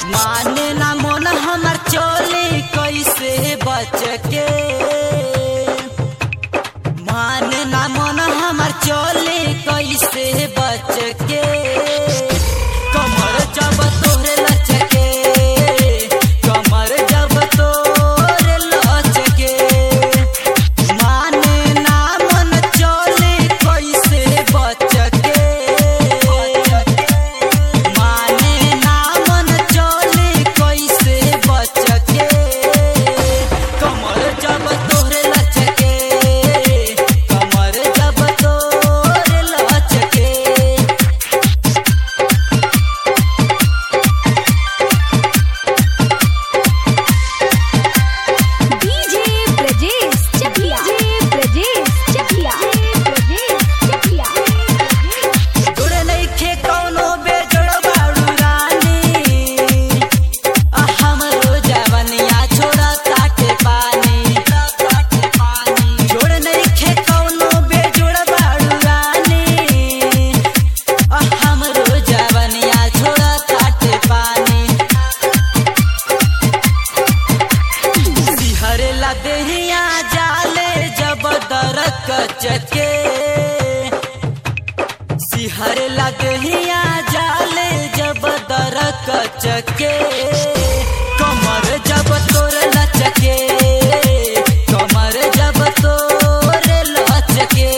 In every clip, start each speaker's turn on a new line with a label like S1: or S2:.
S1: माने ना मन हमर चोली कैसे बच के, माने ना मन हमर चोली कैसे बच के। कमर जब तोहरे लचके, कमर जब तोहरे लचके, माने ना मन चोली कैसे बच के, माने ना मन चोली कैसे बच के। कमर जब तोहरे लचके, कमर जब तोहरे लचके।
S2: डीजे ब्रजेश चकिया, ब्रजेश चकिया, ब्रजेश चकिया।
S1: जुड़े नइखे कौनो बेजोड़ बाड़ू रानी, हमरो जवनिया छोड़ा ताटे पानी। जुड़े नइखे कौनो बेजोड़ बाड़ू रानी, हमरो जवनिया छोड़ा ताटे पानी। सिहरेला देहिया जाले जब दरक चके, सिहरेला देहिया जाले जब दरक चके। कमर जब तोरे लचके, कमर जब तोरे लचके।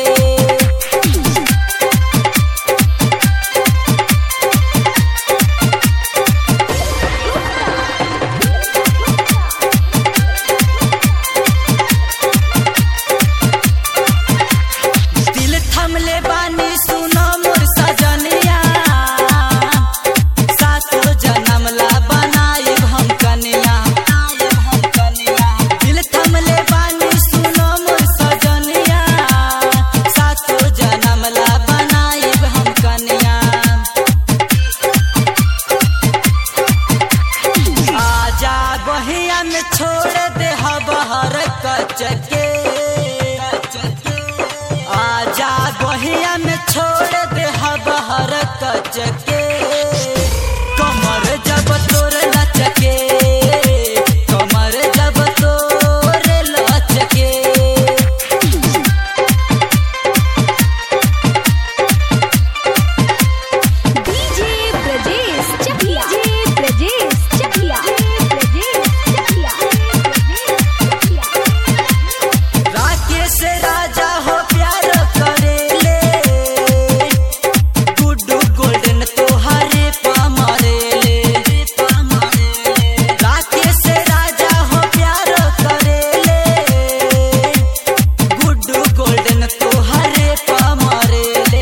S1: दिल थमले बानी सुनो मोर सजनिया, सातो जन्म ला बनाएब हम कनिया। दिल थमले बानी सुनो मोर सजनिया, सातो जन्म ला बनाएब हम कनिया। आजा बहिया में छोड़ दे हर कचके, आजा बहिया में छोड़ दे हर कचके। कमर जब तोरे लचके, कमर जब तोरे लचके।
S2: डीजे ब्रजेश चकिया, ब्रजेश चकिया, ब्रजेश चकिया, ब्रजेश चकिया।
S1: राकेश राजा हो प्यार करेले, गुड्डू गोल्डन तोहरे पा मारेले। राकेश राजा हो प्यार करेले, गुड्डू गोल्डन तोहरे पा मारेले।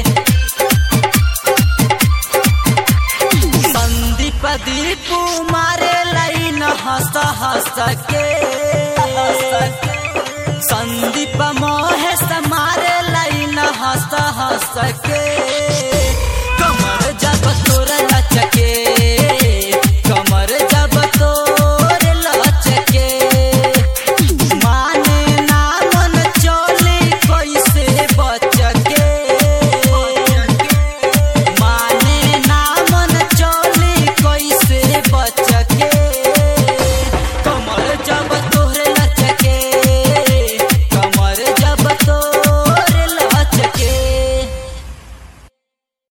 S1: संदीप दीपू मारे लाइन हंस हंस के, संदीप मोहेश मारे लाइन हंस हंस के। कमर जब तोरे लचके,